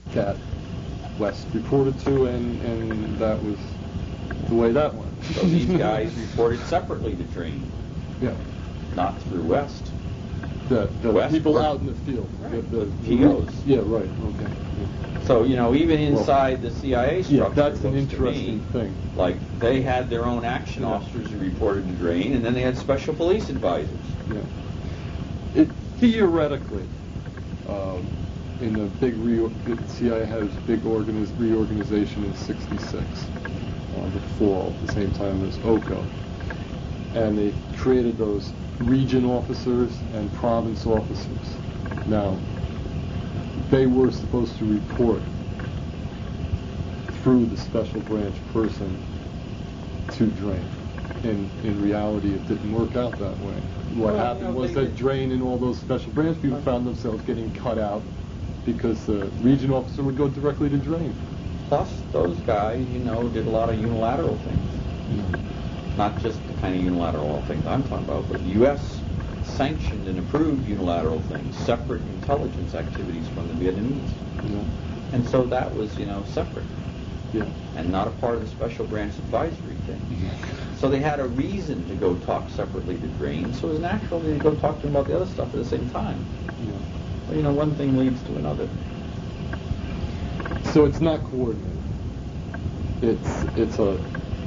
that West reported to, and that was the way that went. So these guys reported separately to Drain, Yeah. not through West. The West people work- out in the field. Right. The POs. Yeah, right. Okay. Yeah. So, even inside the CIA structure, Yeah, that's an looks to me interesting thing. like they had their own action officers who reported to Drain, and then they had special police advisors. Yeah. Theoretically, in the big the CIA had its big reorganization in '66, the fall, at the same time as OCO, and they created those region officers and province officers. Now, they were supposed to report through the special branch person to Drain. In reality, it didn't work out that way. What happened was that Drain and all those special branch people found themselves getting cut out because the region officer would go directly to Drain. Plus, those guys, did a lot of unilateral things. Not just the kind of unilateral things I'm talking about, but U.S. sanctioned and approved unilateral things, separate intelligence activities from the Vietnamese. Yeah. And so that was, separate. Yeah. And not a part of the special branch advisory thing. So they had a reason to go talk separately to Drain, so it was natural to go talk to him about the other stuff at the same time. Yeah. Well, one thing leads to another. So it's not coordinated. It's a...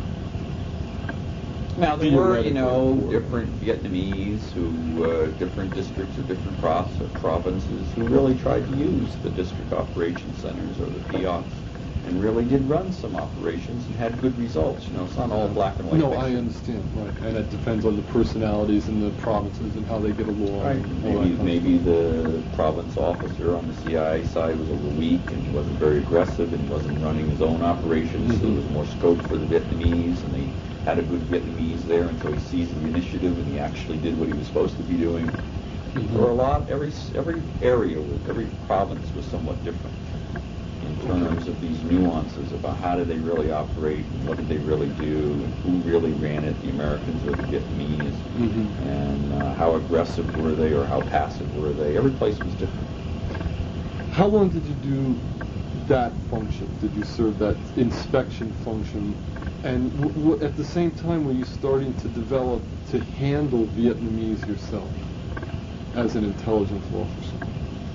Now, there were, different Vietnamese who, different districts or different provinces who really tried to use the district operation centers or the POCs and really did run some operations and had good results. It's not all black and white. No, I understand, right. And it depends on the personalities in the provinces and how they get along. Right. Maybe the province officer on the CIA side was a little weak and he wasn't very aggressive and he wasn't running his own operations, so there was more scope for the Vietnamese, and they had a good Vietnamese there until he seized the initiative and he actually did what he was supposed to be doing. There were every area, every province was somewhat different in terms of these nuances about how did they really operate and what did they really do and who really ran it, the Americans or the Vietnamese, and how aggressive were they or how passive were they. Every place was different. How long did you do that function? Did you serve that inspection function? And at the same time, were you starting to develop to handle Vietnamese yourself as an intelligence officer?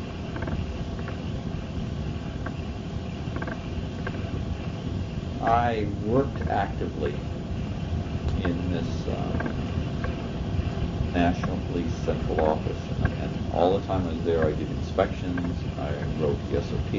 I worked actively in this National Police Central Office, and all the time I was there, I did inspections, I wrote the SOP,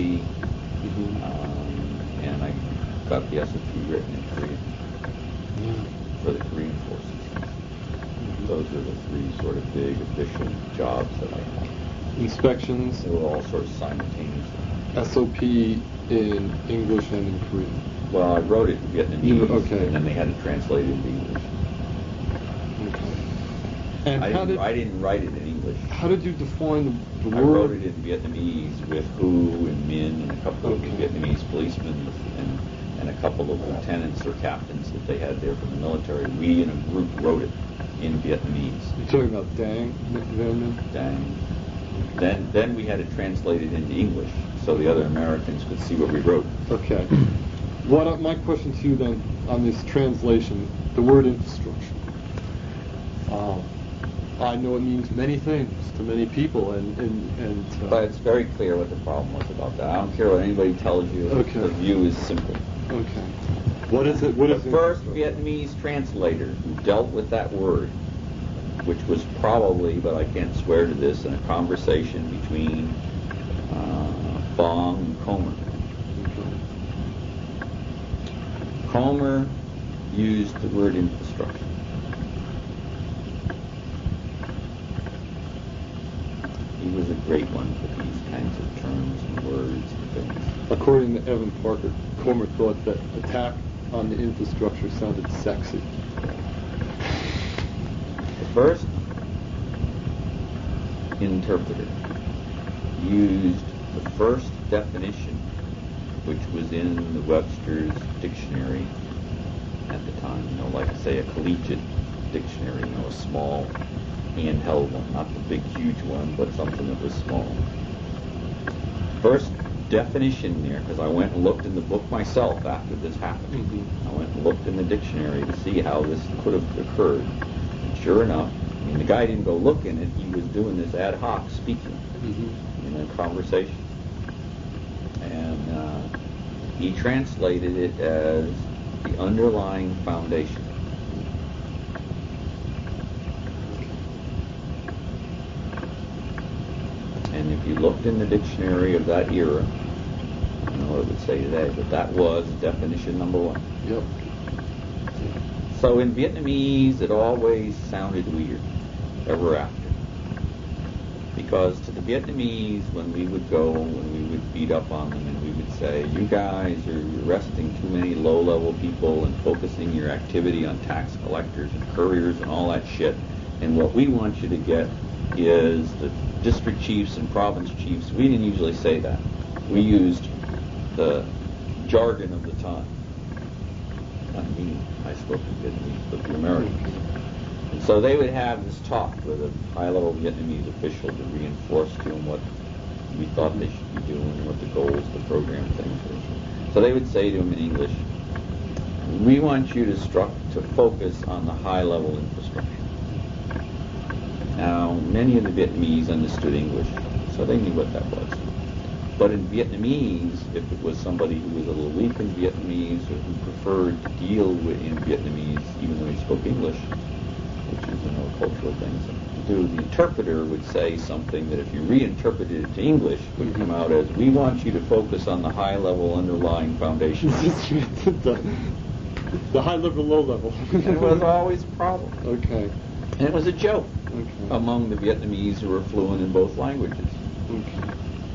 and I got the SOP written in Korean for the Korean forces. Those are the three sort of big official jobs that I had. Inspections? They were all sort of simultaneously. SOP in English and in Korean? Well, I wrote it in Vietnamese, okay. and then they had it translated into English. Okay. And I didn't write it in English. How did you define the word? I wrote it in Vietnamese with Hu and Min and a couple of Vietnamese policemen and a couple of lieutenants or captains that they had there from the military. We in a group wrote it in Vietnamese. You're talking about Dang? Dang. Then we had it translated into English so the other Americans could see what we wrote. Okay. My question to you then on this translation, the word infrastructure. I know it means many things to many people, but it's very clear what the problem was about that. I don't care what anybody tells you. Okay. The view is simple. Okay. What is it? The first Vietnamese translator who dealt with that word, which was probably, but I can't swear to this, in a conversation between Phong and Comer. Comer used the word infrastructure. He was a great one for these kinds of terms and words and things. According to Evan Parker, Comer thought that attack on the infrastructure sounded sexy. The first interpreter used the first definition, which was in the Webster's dictionary at the time, like say a collegiate dictionary, a small handheld one, not the big huge one, but something that was small. First definition there, because I went and looked in the book myself after this happened. Mm-hmm. I went and looked in the dictionary to see how this could have occurred. And sure enough, I mean, the guy didn't go look in it. He was doing this ad hoc speaking in a conversation. And he translated it as the underlying foundation. And if you looked in the dictionary of that era, I don't know what it would say today, but that was definition number one. Yep. So in Vietnamese, it always sounded weird, ever after. Because to the Vietnamese, when we would go, when we would beat up on them and we would say, you guys are arresting too many low-level people and focusing your activity on tax collectors and couriers and all that shit, and what we want you to get is the district chiefs and province chiefs. We didn't usually say that. We used the jargon of the time. Not me, I spoke in Vietnamese, but the Americans. And so they would have this talk with a high-level Vietnamese official to reinforce to them what we thought they should be doing, what the goals, the program things were. So they would say to them in English, we want you to focus on the high-level infrastructure. Now, many of the Vietnamese understood English, so they knew what that was. But in Vietnamese, if it was somebody who was a little weak in Vietnamese or who preferred to deal with in Vietnamese, even though he spoke English, which is a cultural thing to do, the interpreter would say something that if you reinterpreted it to English would come out as, we want you to focus on the high-level underlying foundation. The high level, low level. And it was always a problem. Okay. And it was a joke among the Vietnamese who were fluent in both languages. Okay.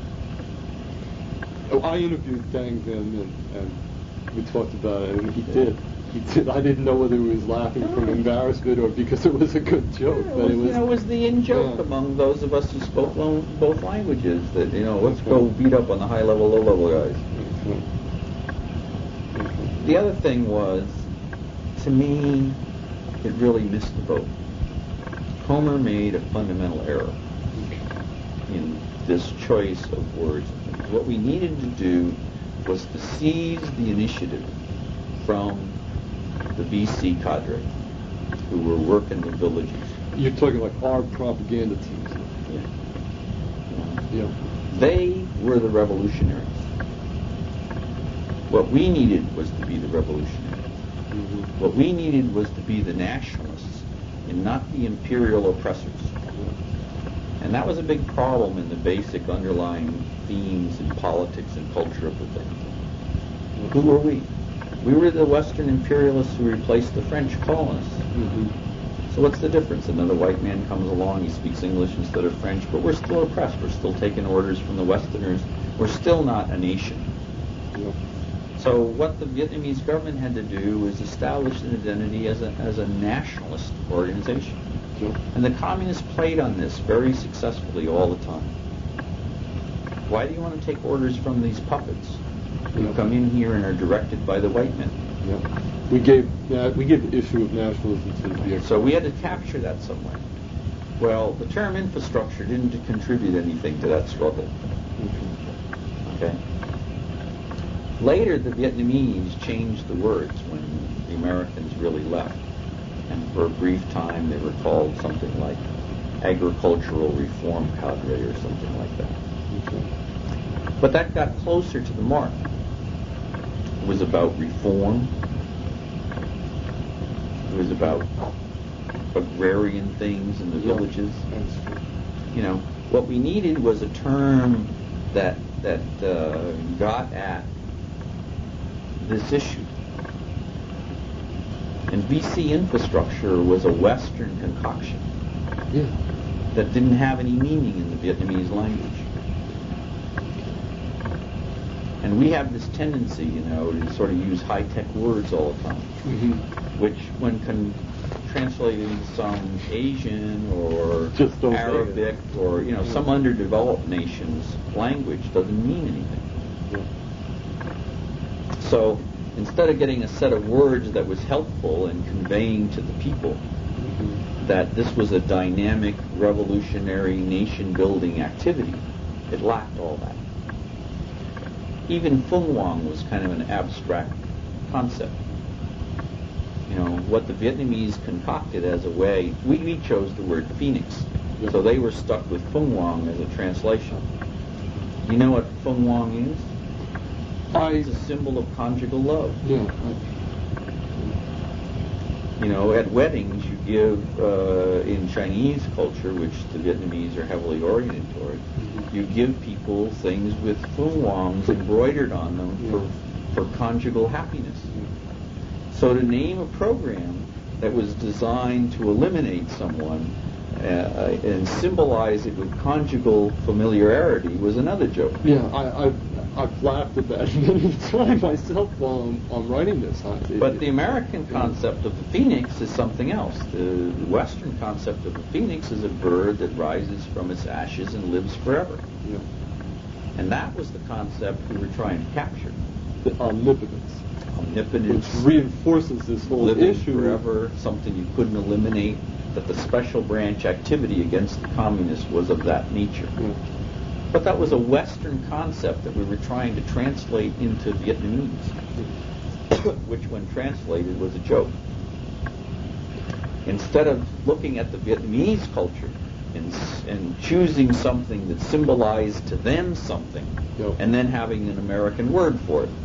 Oh, I interviewed Dang Van Minh, and we talked about it, and he did. I didn't know whether he was laughing from embarrassment or because it was a good joke. But it was the in-joke among those of us who spoke both languages that, let's go beat up on the high-level, low-level guys. The other thing was, to me, it really missed the boat. Homer made a fundamental error in this choice of words. What we needed to do was to seize the initiative from the BC cadre who were working the villages. You're talking like our propaganda teams. Yeah. They were the revolutionaries. What we needed was to be the revolutionaries. What we needed was to be the nationalists and not the imperial oppressors. And that was a big problem in the basic underlying themes in politics and culture of the thing. Who were we? We were the Western imperialists who replaced the French colonists. So what's the difference? Another white man comes along, he speaks English instead of French, but we're still oppressed. We're still taking orders from the Westerners. We're still not a nation. So what the Vietnamese government had to do was establish an identity as a nationalist organization. And the communists played on this very successfully all the time. Why do you want to take orders from these puppets who come in here and are directed by the white men? We gave the issue of nationalism to the Vietnamese. So we had to capture that somewhere. Well, the term infrastructure didn't contribute anything to that struggle. Okay. Later, the Vietnamese changed the words when the Americans really left. And for a brief time, they were called something like Agricultural Reform Cadre or something like that. But that got closer to the mark. It was about reform. It was about agrarian things in the villages. What we needed was a term that got at this issue. And BC infrastructure was a Western concoction that didn't have any meaning in the Vietnamese language. And we have this tendency, to sort of use high-tech words all the time, which when translated into some Asian or Arabic or, some underdeveloped nation's language doesn't mean anything. So instead of getting a set of words that was helpful in conveying to the people that this was a dynamic, revolutionary, nation-building activity, it lacked all that. even Fung Wang was kind of an abstract concept. You know, what the Vietnamese concocted as a way, we chose the word phoenix. Yeah. So they were stuck with Fung Wang as a translation. You know what Fung Wang is? It's a symbol of conjugal love. Yeah. You know, at weddings you give, in Chinese culture, which the Vietnamese are heavily oriented toward, you give people things with Fung Wangs embroidered on them for conjugal happiness. So to name a program that was designed to eliminate someone and symbolize it with conjugal familiarity was another joke. Yeah, I've laughed at that many times myself while I'm writing this. But the American concept of the phoenix is something else. The Western concept of the phoenix is a bird that rises from its ashes and lives forever. Yeah. And that was the concept we were trying to capture. The omnipotence. Omnipotence. Which reinforces this whole living issue. forever, something you couldn't eliminate, that the special branch activity against the communists was of that nature. Yeah. But that was a Western concept that we were trying to translate into Vietnamese, which when translated was a joke. Instead of looking at the Vietnamese culture and choosing something that symbolized to them something, and then having an American word for it,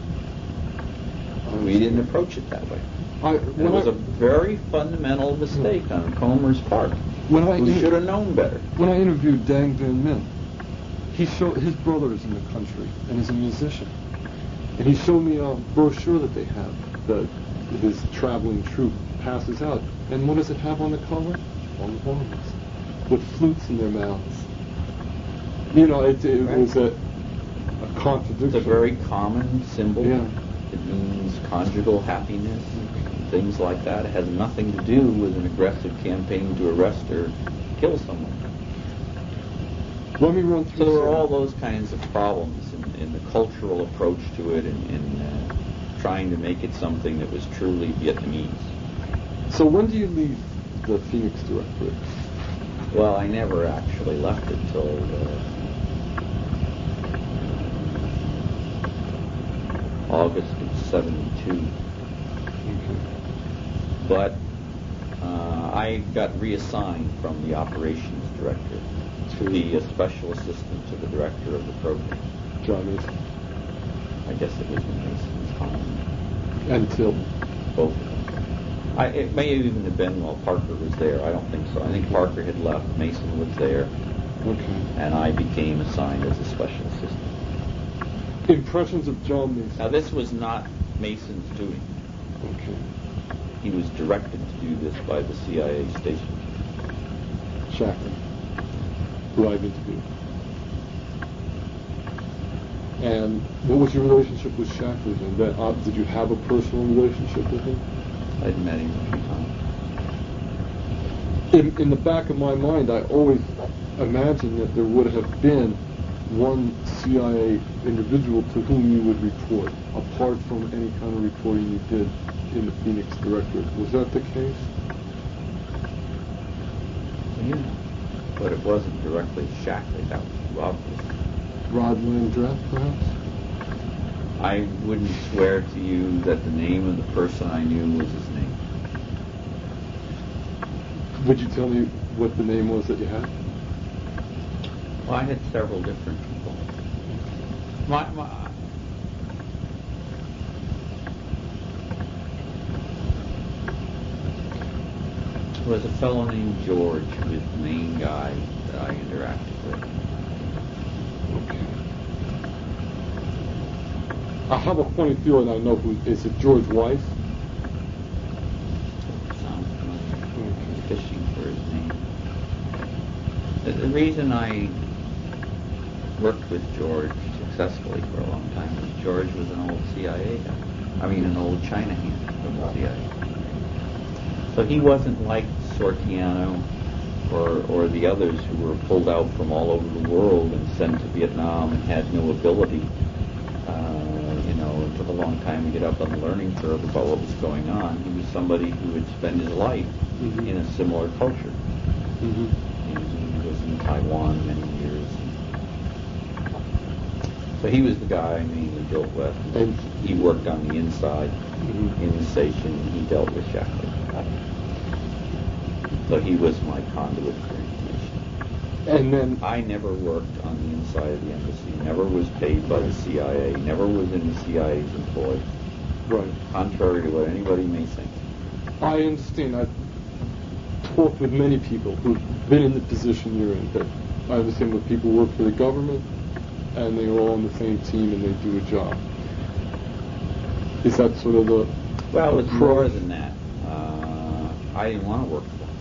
we didn't approach it that way. It was a very fundamental mistake on Comer's part. Who should have known better. When I interviewed Dang Van Minh, he showed his brother is in the country and is a musician, and he showed me a brochure that they have that his traveling troupe passes out. And what does it have on the cover? On the horns, with flutes in their mouths. You know, it was a contradiction. It's a very common symbol. Yeah. It means conjugal happiness, things like that. It has nothing to do with an aggressive campaign to arrest or kill someone. Let me run through. So there were all those kinds of problems in the cultural approach to it and trying to make it something that was truly Vietnamese. So when do you leave the Phoenix Directorate? Well, I never actually left it till August of '72. Okay. But I got reassigned from the operations director to be a special assistant to the director of the program. John Mason. I guess it was in Mason's time. Until? Both of them. It may even have been while Parker was there. I don't think so. I think Parker had left. Mason was there. Okay. And I became assigned as a special assistant. Impressions of John Mason. Now, this was not Mason's doing. Okay. He was directed to do this by the CIA station. Shackman, who I've interviewed. And what was your relationship with Shackman? And that, did you have a personal relationship with him? I'd met him a few times. In the back of my mind, I always imagined that there would have been one CIA individual to whom you would report, apart from any kind of reporting you did in the Phoenix Directorate. Was that the case? Yeah. But it wasn't directly Shackley. That was too obvious. Rod Landreth, perhaps? I wouldn't swear to you that the name of the person I knew was his name. Would you tell me what the name was that you had? Well, I had several different people. There was a fellow named George who was the main guy that I interacted with. Okay. I have a funny feeling I know who. Is it George Weiss? Sounds familiar. Okay. Fishing for his name. The reason I worked with George successfully for a long time was George was an old CIA guy. I mean, an old China hand from the CIA. So he wasn't like Sortiano or the others who were pulled out from all over the world and sent to Vietnam and had no ability. It took a long time to get up on the learning curve about what was going on. He was somebody who had spent his life in a similar culture. He was in Taiwan many years. So he was the guy I mainly dealt with. And He worked on the inside in the station, and he dealt with Shackley. So he was my conduit for information. and then I never worked on the inside of the embassy, never was paid by the CIA, never was in the CIA's employ, right. contrary to what anybody may think. I understand. I've talked with many people who've been in the position you're in. That I understand that people work for the government, and they're all on the same team, and they do a job. Is that sort of the Well, it's approach? more than that. I didn't want to work for them.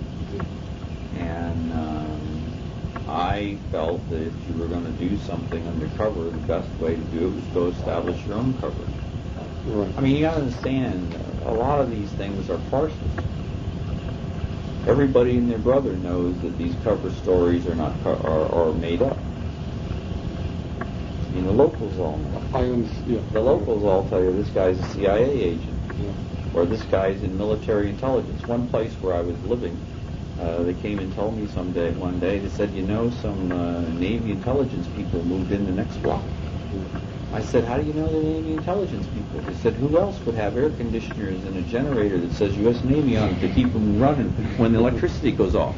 And I felt that if you were going to do something undercover, the best way to do it was go establish your own cover. Right. I mean, you got to understand, a lot of these things are farces. Everybody and their brother knows that these cover stories are not are made up. I mean, the locals all know. Yeah. The locals all tell you this guy's a CIA agent, Yeah. or this guy's in military intelligence. One place where I was living, they came and told me one day, they said, some Navy intelligence people moved in the next block. I said, how do you know they're Navy intelligence people? They said, who else would have air conditioners and a generator that says U.S. Navy on it to keep them running when the electricity goes off?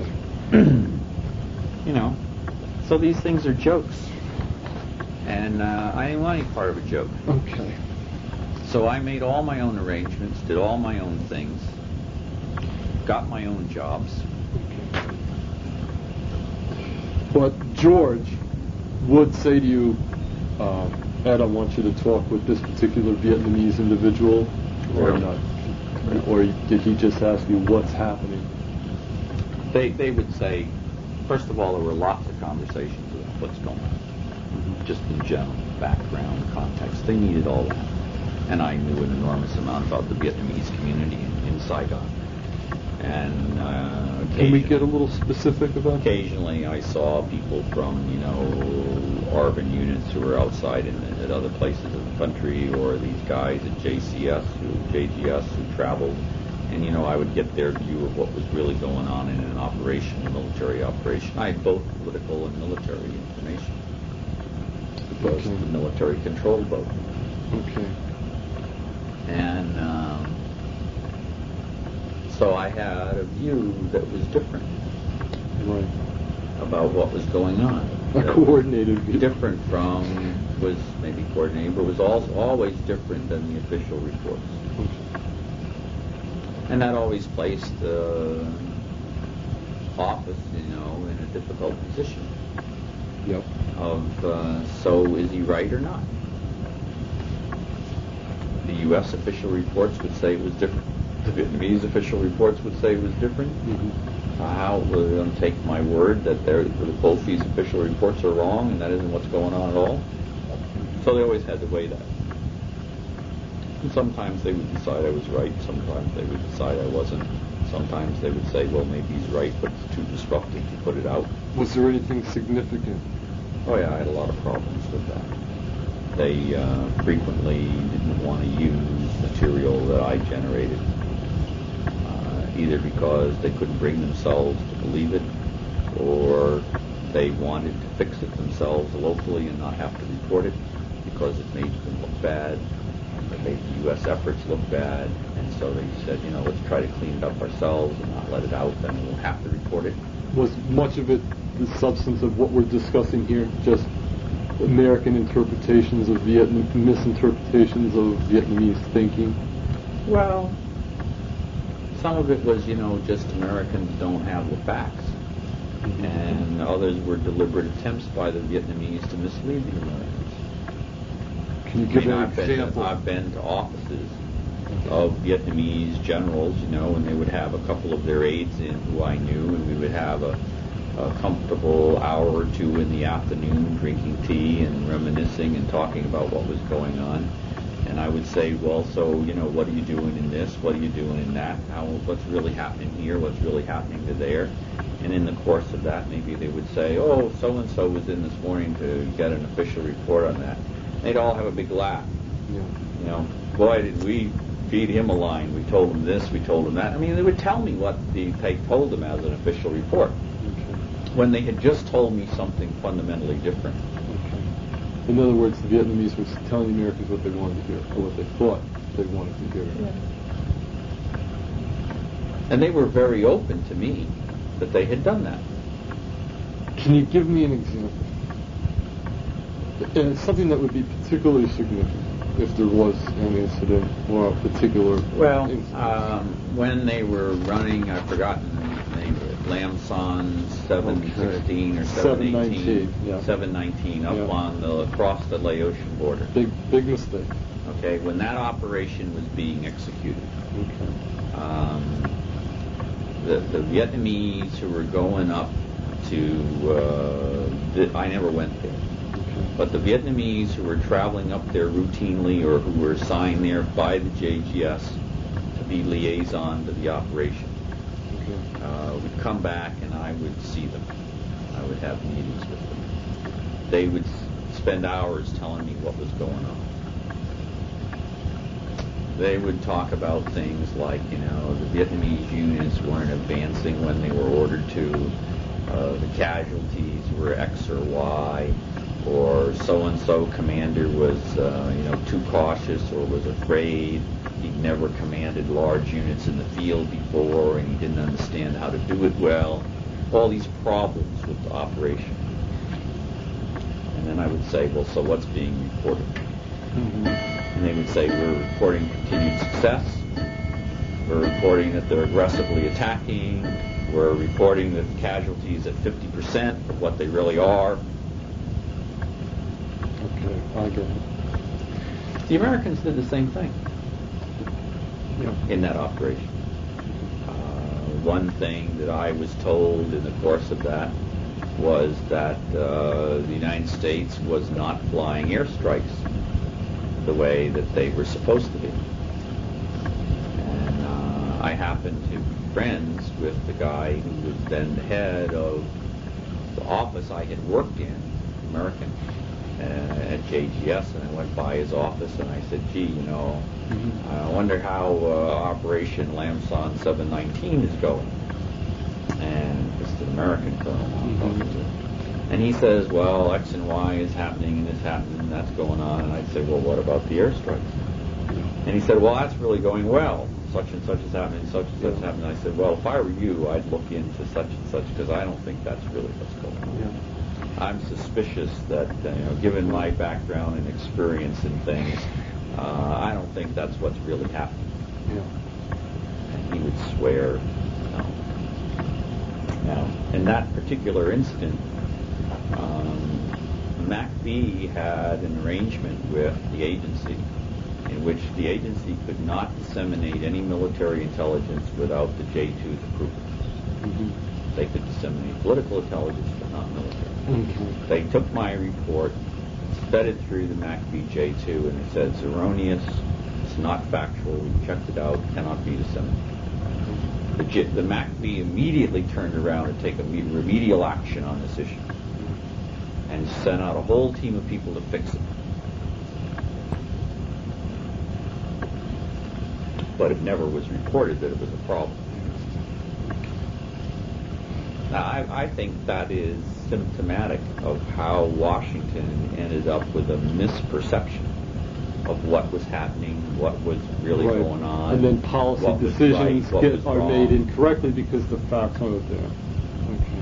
So these things are jokes. And I didn't want any part of a joke. Okay. So I made all my own arrangements, did all my own things, got my own jobs. Okay. But George would say to you, Ed, I want you to talk with this particular Vietnamese individual, or Sure. not? Or did he just ask you what's happening? They would say, first of all, there were lots of conversations about what's going on, just in general, background, context. They needed all that. And I knew an enormous amount about the Vietnamese community in Saigon. And Can we get a little specific about that? occasionally I saw people from, ARVN units who were outside at other places in the country, or these guys at JGS who traveled. And, I would get their view of what was really going on in an operation, a military operation. I had both political and military information, because Okay. the military controlled both. Okay. And so I had a view that was different Right. about what was going on. A That coordinated view. was different from, was maybe coordinated, but was also always different than the official reports. Okay. And that always placed the office, in a difficult position Yep. of, so is he right or not? The U.S. official reports would say it was different. The Vietnamese official reports would say it was different. Mm-hmm. How will they going to take my word that both these official reports are wrong and that isn't what's going on at all? So they always had to weigh that. And sometimes they would decide I was right. Sometimes they would decide I wasn't. Sometimes they would say, well, maybe he's right, but it's too disruptive to put it out. Was there anything significant? Oh yeah, I had a lot of problems with that. They frequently didn't want to use material that I generated, either because they couldn't bring themselves to believe it, or they wanted to fix it themselves locally and not have to report it because it made them look bad. It made the U.S. efforts look bad, and so they said, let's try to clean it up ourselves and not let it out, then we won't have to report it. Was much of it the substance of what we're discussing here, just American interpretations of misinterpretations of Vietnamese thinking? Well, some of it was, just Americans don't have the facts. And others were deliberate attempts by the Vietnamese to mislead the Americans. Can you give an I've example? been to offices of Vietnamese generals, and they would have a couple of their aides in who I knew, and we would have a comfortable hour or two in the afternoon drinking tea and reminiscing and talking about what was going on. And I would say, well, so, what are you doing in this? What are you doing in that? What's really happening here? What's really happening to there? And in the course of that, maybe they would say, oh, so-and-so was in this morning to get an official report on that. They'd all have a big laugh. Yeah. Boy, did we feed him a line. We told him this, we told him that. I mean, they would tell me what they told them as an official report, Okay. when they had just told me something fundamentally different. Okay. In other words, the Vietnamese were telling the Americans what they wanted to hear, or what they thought they wanted to hear. Yeah. And they were very open to me that they had done that. Can you give me an example? And it's something that would be particularly significant if there was an incident or a particular Well, incident. when they were running, I've forgotten the name of it, Lam Son 716 or 718, 719, yeah. 719 up Yeah. on across the Laotian border. Big mistake. Okay, when that operation was being executed, Okay. the Vietnamese who were going up to, I never went there, but the Vietnamese who were traveling up there routinely or who were assigned there by the JGS to be liaison to the operation would come back and I would see them. I would have meetings with them. They would spend hours telling me what was going on. They would talk about things like, the Vietnamese units weren't advancing when they were ordered to, the casualties were X or Y, or so-and-so commander was, too cautious or was afraid. He'd never commanded large units in the field before, and he didn't understand how to do it well. All these problems with the operation. And then I would say, well, so what's being reported? Mm-hmm. And they would say, we're reporting continued success. We're reporting that they're aggressively attacking. We're reporting that the casualties at 50% of what they really are. Okay, I get it. The Americans did the same thing Yeah. in that operation. One thing that I was told in the course of that was that the United States was not flying airstrikes the way that they were supposed to be. And I happened to be friends with the guy who was then the head of the office I had worked in, American, at JGS, and I went by his office and I said, gee, I wonder how Operation Lam Son 719 is going. And this is an American colonel I'm talking to. And he says, well, X and Y is happening, and this happening, and that's going on. And I'd say, well, what about the airstrikes? And he said, well, that's really going well. Such and such is happening, such and such is happening. I said, well, if I were you, I'd look into such and such, because I don't think that's really what's going on. Yeah. I'm suspicious that, given my background and experience in things, I don't think that's what's really happening. Yeah. And he would swear, no. Now, in that particular incident, MACV had an arrangement with the agency in which the agency could not disseminate any military intelligence without the J2's approval. Mm-hmm. They could disseminate political intelligence, but not military. Okay. They took my report, fed it through the MACV J2, and it said it's erroneous, it's not factual, we checked it out, cannot be disseminated. The MACV immediately turned around to take a remedial action on this issue and sent out a whole team of people to fix it. But it never was reported that it was a problem. Now, I think that is symptomatic of how Washington ended up with a misperception of what was happening, what was really Right. going on. And then policy what was decisions right, what was are wrong. made incorrectly because the facts aren't there. Okay.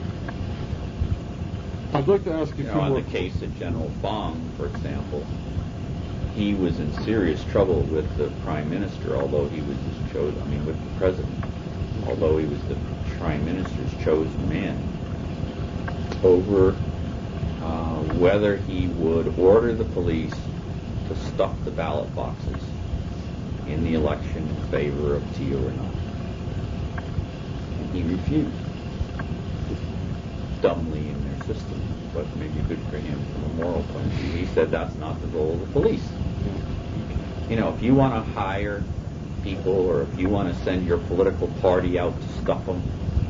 I'd like to ask you a few In more. the case of General Fong, for example, he was in serious trouble with the Prime Minister, although he was his chosen, with the President, although he was the Prime Minister's chosen man, over whether he would order the police to stuff the ballot boxes in the election in favor of Thieu or not. And he refused, dumbly in their system, but maybe good for him from a moral point of view. He said that's not the role of the police. If you want to hire people or if you want to send your political party out to stuff them,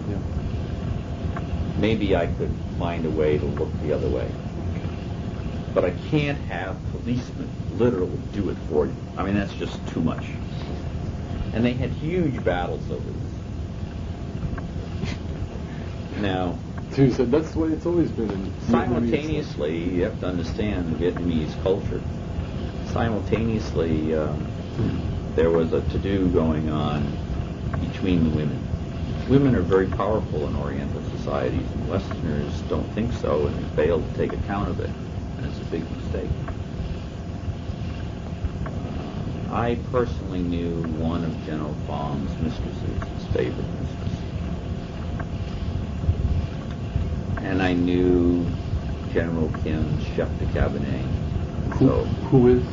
maybe I could find a way to look the other way. But I can't have policemen literally do it for you. That's just too much. And they had huge battles over this. Now, He said that's the way it's always been in Vietnamese. Simultaneously, you have to understand the Vietnamese culture. Simultaneously, there was a to-do going on between the women. Women are very powerful in Oriental societies, and Westerners don't think so, and they fail to take account of it, and it's a big mistake. I personally knew one of General Fong's mistresses, his favorite mistress. And I knew General Kim's chef de cabinet. Who is?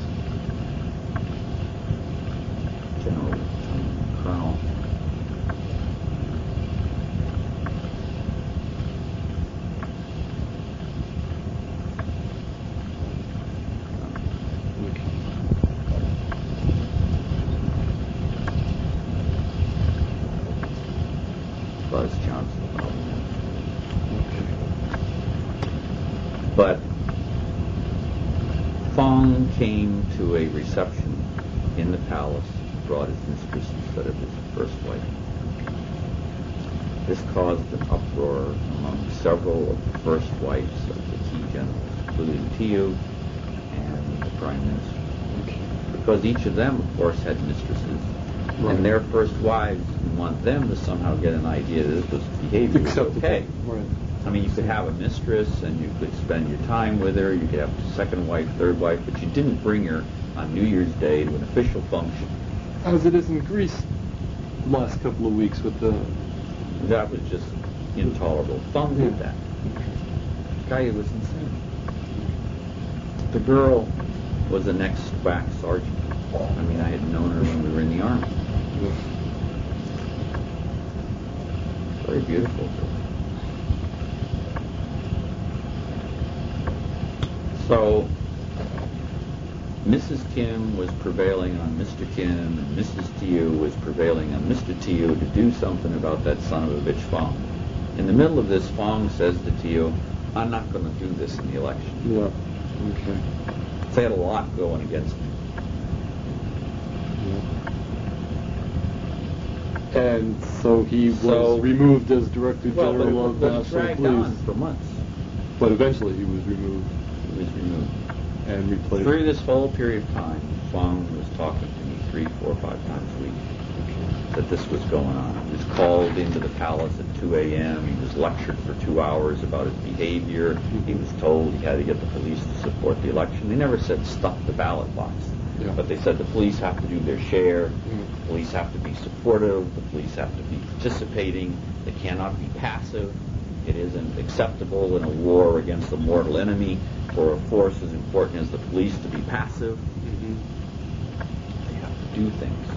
General Colonel. Buzz Johnson. But Fong came to a reception in the palace, brought his mistress instead of his first wife. This caused an uproar among several of the first wives of the key generals, including Thieu and the Prime Minister. Because each of them, of course, had mistresses. Right. And their first wives want them to somehow get an idea that this was behavior was okay. Right. I mean, you could have a mistress and you could spend your time with her. You could have a second wife, third wife, but you didn't bring her on New Year's Day to an official function. As it is in Greece, the last couple of weeks with the. That was just intolerable. Fong did that. Guy was insane. The girl was the next WAC sergeant. I mean, I had known her when we were in the army. Very beautiful girl. So, Mrs. Kim was prevailing on Mr. Kim, and Mrs. Thieu was prevailing on Mr. Thieu to do something about that son of a bitch Fong. In the middle of this, Fong says to Thieu, I'm not going to do this in the election. Yeah. Okay. They had a lot going against me. Yeah. And so he was removed as Director General of National Police. dragged on for months. But eventually he was removed. He was removed. And replaced. Through this whole period of time, Fong was talking to me 3, 4, 5 times a week that this was going on. He was called into the palace at 2 a.m. He was lectured for 2 hours about his behavior. He was told he had to get the police to support the election. They never said stuff the ballot box. Yeah. But they said the police have to do their share. The police have to be supportive. The police have to be participating. They cannot be passive. It isn't acceptable in a war against a mortal enemy for a force as important as the police to be passive. They have to do things.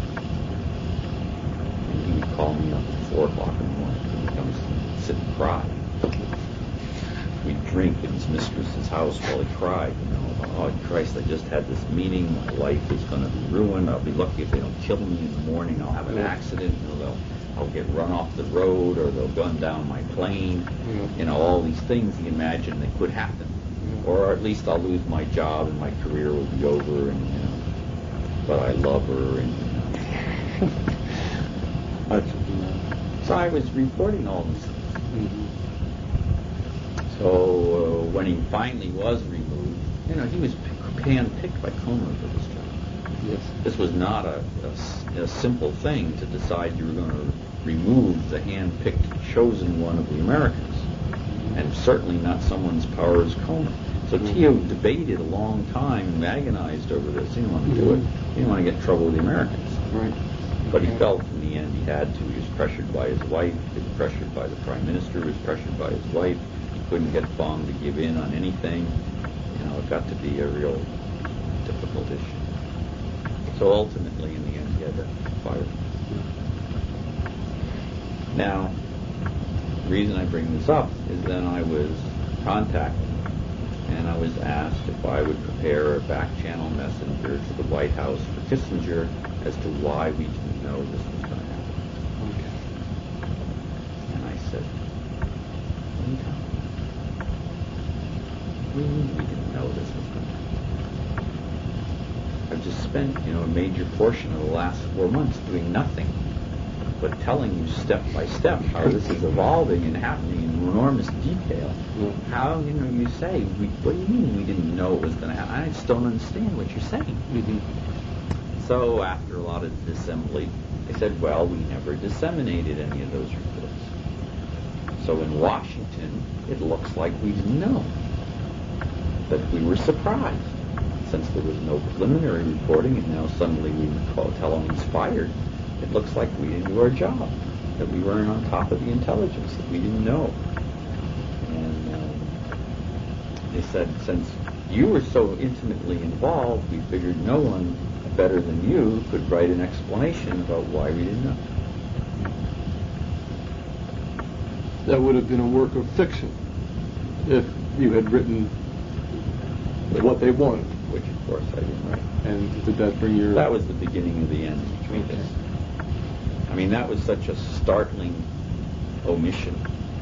And he would call me up at 4 o'clock in the morning and come sit and cry. We'd drink in his mistress's house while he cried. You know, oh Christ, I just had this meeting. My life is going to be ruined. I'll be lucky if they don't kill me in the morning. I'll have an accident. You know, I'll get run off the road, or they'll gun down my plane. You know, all these things he imagined that could happen. Or at least I'll lose my job and my career will be over, and you know, but I love her, and you know. So I was reporting all these things. So when he finally was removed, you know, he was hand-picked by Comer for this job. Yes. This was not a simple thing to decide you were going to remove the hand-picked, chosen one of the Americans, and certainly not someone as power as Comer. So Thieu debated a long time and agonized over this. He didn't want to do it. He didn't want to get in trouble with the Americans. Right. But he felt in the end he had to. He was pressured by his wife. He was pressured by the Prime Minister. He was pressured by his wife. He couldn't get Fong to give in on anything. You know, it got to be a real difficult issue. So ultimately, in the end, he had to fire him. Now, the reason I bring this up is then I was contacted and I was asked if I would prepare a back-channel messenger to the White House for Kissinger as to why we didn't know this was going to happen. Okay. And I said, what are you talking about? What do you mean we didn't know this was going to happen? I've just spent, you know, a major portion of the last 4 months doing nothing but telling you step by step how this is evolving and happening and enormous detail. Yeah. How, you say, what do you mean we didn't know it was going to happen? I just don't understand what you're saying. Mm-hmm. So after a lot of disassembly, they said, well, we never disseminated any of those reports. So in Washington, it looks like we didn't know. But we were surprised. Since there was no preliminary reporting and now suddenly we tell them inspired, it looks like we didn't do our job, that we weren't on top of the intelligence, that we didn't know. And they said, since you were so intimately involved, we figured no one better than you could write an explanation about why we didn't know. That would have been a work of fiction if you had written what they wanted. Which, of course, I didn't write. And did that bring your... That was the beginning of the end between us. I mean, that was such a startling omission,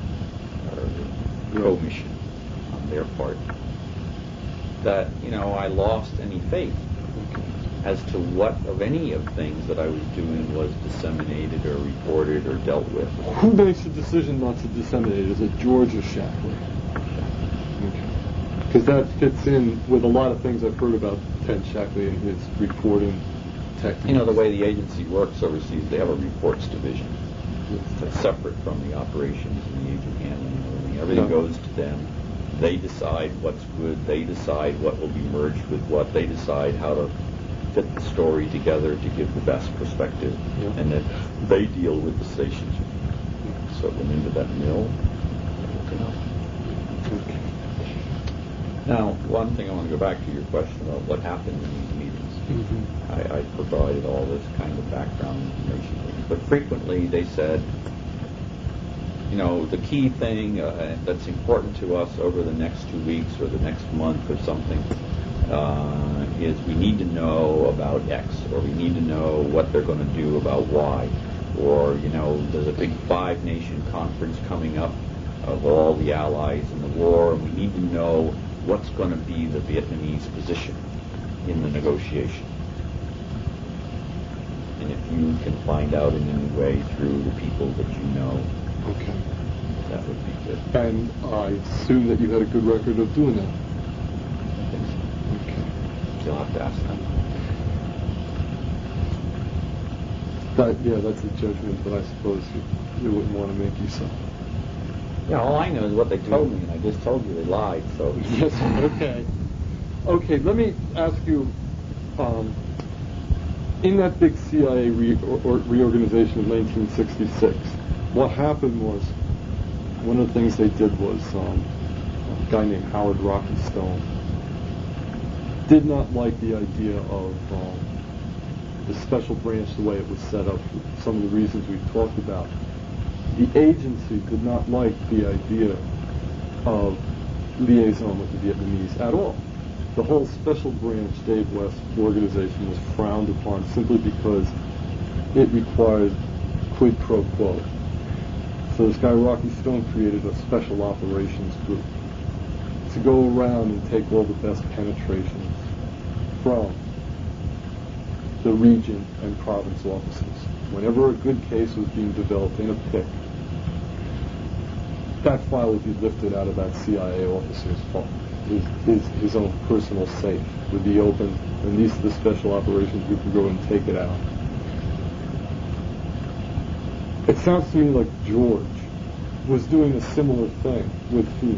or omission on their part, that, I lost any faith as to what of any of things that I was doing was disseminated or reported or dealt with. Who makes the decision not to disseminate? Is it George or Shackley? Because that fits in with a lot of things I've heard about Ted Shackley and his reporting techniques. The way the agency works overseas, they have a reports division. It's separate from the operations and the agent handling and everything. Everything goes to them. They decide what's good. They decide what will be merged with what. They decide how to fit the story together to give the best perspective. Yeah. And then they deal with the stations. So it went into that mill. Okay. Now, one thing I want to go back to your question about what happened in these meetings. Mm-hmm. I provided all this kind of background information. But frequently they said, the key thing that's important to us over the next 2 weeks or the next month or something is we need to know about X, or we need to know what they're going to do about Y. Or, there's a big 5-nation conference coming up of all the allies in the war, and we need to know what's going to be the Vietnamese position in the negotiation. And if you can find out in any way through the people that you know, Okay. that would be good. And I assume that you had a good record of doing that. I think so. Okay. You'll have to ask them. That's a judgment that I suppose you wouldn't want to make yourself. Yeah, all I know is what they told me, and I just told you they lied, so... Yes, okay. Okay, let me ask you, in that big CIA reorganization of 1966, what happened was, one of the things they did was, a guy named Howard Rocky Stone did not like the idea of the special branch the way it was set up for some of the reasons we've talked about. The agency did not like the idea of liaison with the Vietnamese at all. The whole special branch Dave West organization was frowned upon simply because it required quid pro quo. So this guy Rocky Stone created a special operations group to go around and take all the best penetrations from the region and province offices. Whenever a good case was being developed in a pick, that file would be lifted out of that CIA officer's file. His own personal safe would be opened, and these are the special operations group would go and take it out. It sounds to me like George was doing a similar thing with Phoenix.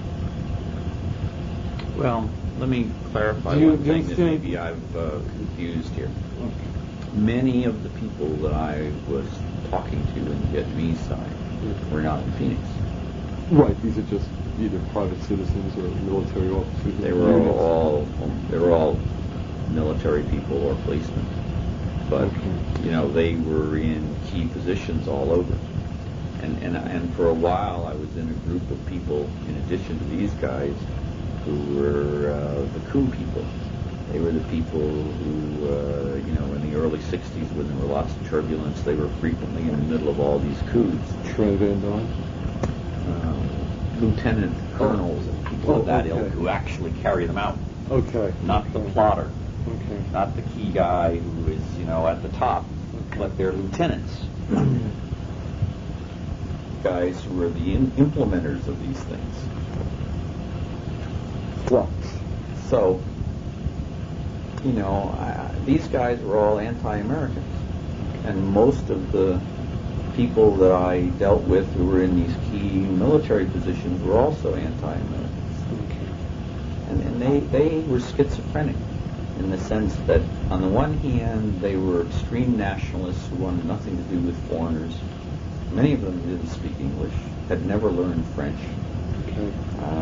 Well, let me clarify one thing that maybe I've confused here. Okay. Many of the people that I was talking to in the Vietnamese side were not in Phoenix. Right, these are just either private citizens or military officers. They were all military people or policemen. But they were in key positions all over. And for a while I was in a group of people, in addition to these guys, who were the coup people. They were the people who, in the early 60s, when there were lots of turbulence, they were frequently in the middle of all these coups. Trey Van Dyne? Lieutenant colonels and people of that ilk who actually carry them out. Okay. Not the plotter. Okay. Not the key guy who is, at the top, but they're lieutenants. guys who were the implementers of these things. Flux. So, these guys were all anti-Americans. And most of the people that I dealt with who were in these key military positions were also anti-Americans. Okay. And they were schizophrenic in the sense that, on the one hand, they were extreme nationalists who wanted nothing to do with foreigners. Many of them didn't speak English, had never learned French, Okay.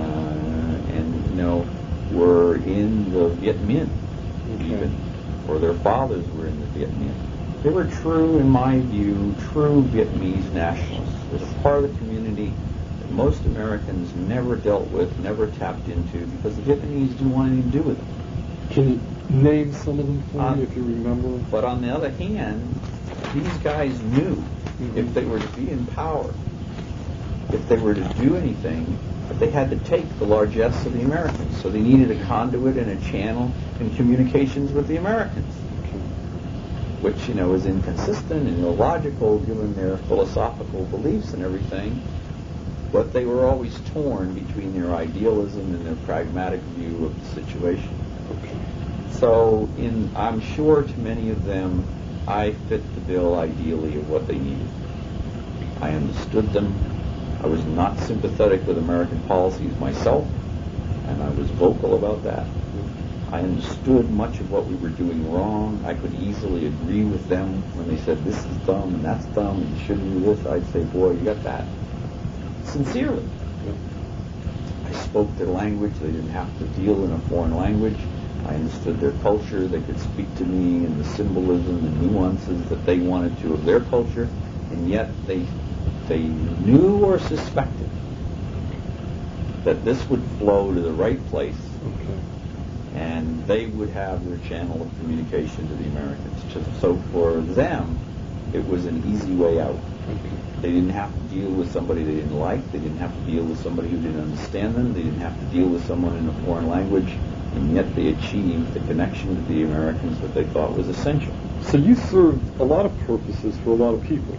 and were in the Viet Minh, Okay. even, or their fathers were in the Viet Minh. They were true, in my view, true Vietnamese nationalists. It was a part of the community that most Americans never dealt with, never tapped into, because the Vietnamese didn't want anything to do with them. Can you name some of them for me if you remember? But on the other hand, these guys knew if they were to be in power, if they were to do anything, that they had to take the largesse of the Americans. So they needed a conduit and a channel in communications with the Americans, which, is inconsistent and illogical given their philosophical beliefs and everything. But they were always torn between their idealism and their pragmatic view of the situation. Okay. So, I'm sure to many of them, I fit the bill ideally of what they needed. I understood them. I was not sympathetic with American policies myself, and I was vocal about that. I understood much of what we were doing wrong. I could easily agree with them when they said, this is dumb and that's dumb and you shouldn't do this. I'd say, boy, you got that. Sincerely. I spoke their language. They didn't have to deal in a foreign language. I understood their culture. They could speak to me in the symbolism and nuances that they wanted to of their culture, and yet they knew or suspected that this would flow to the right place, and they would have their channel of communication to the Americans. So for them, it was an easy way out. They didn't have to deal with somebody they didn't like. They didn't have to deal with somebody who didn't understand them. They didn't have to deal with someone in a foreign language. And yet they achieved the connection to the Americans that they thought was essential. So you served a lot of purposes for a lot of people.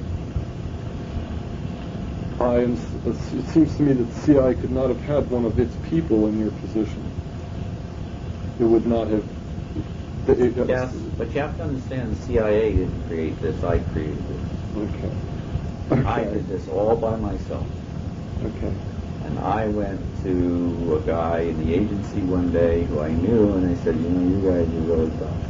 It seems to me that the CIA could not have had one of its people in your position. It would not have... Yes, but you have to understand the CIA didn't create this. I created this. Okay. I did this all by myself. Okay. And I went to a guy in the agency one day who I knew, and I said, you guys are really dumb.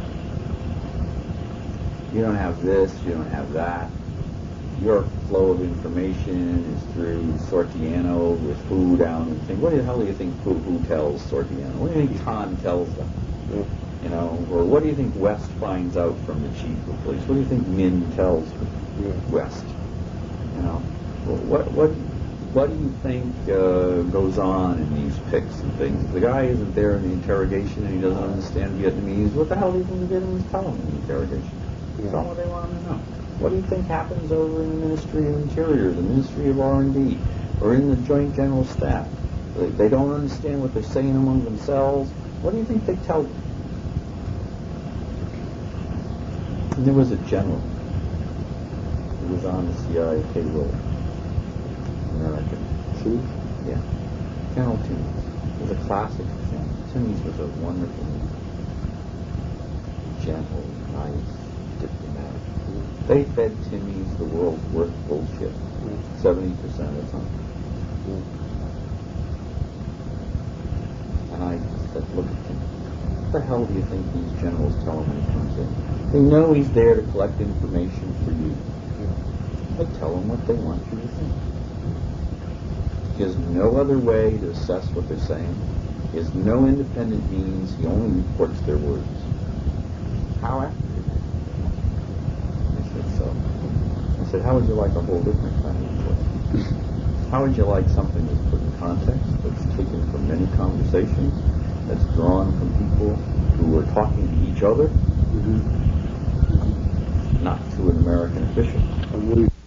You don't have this, you don't have that. Your flow of information is through Sortiano with who down and things. What the hell do you think who tells Sortiano? What do you think Tom tells them? Yeah. Or what do you think West finds out from the chief of police? What do you think Min tells West? What do you think goes on in these picks and things? If the guy isn't there in the interrogation and he doesn't understand Vietnamese, what the hell do you think the Vietnamese tell him in the interrogation? Tell him what they want him to know. What do you think happens over in the Ministry of Interior, the Ministry of R&D, or in the Joint General Staff? They don't understand what they're saying among themselves. What do you think they tell them? And there was a general who was on the CIA payroll, American. See? Yeah. General Timmis. It was a classic example. Timmis was a wonderful, gentle, nice, diplomatic. They fed Timmis the world's worst bullshit 70% of the time. And I said, look at him. What the hell do you think these generals tell him when he comes in? They know he's there to collect information for you. They tell him what they want you to think. He has no other way to assess what they're saying. He has no independent means. He only reports their words. How accurate? I said, so. I said, how would you like a whole different kind of report? How would you like something that's put in context, that's taken from many conversations, that's drawn from people who are talking to each other, not to an American official?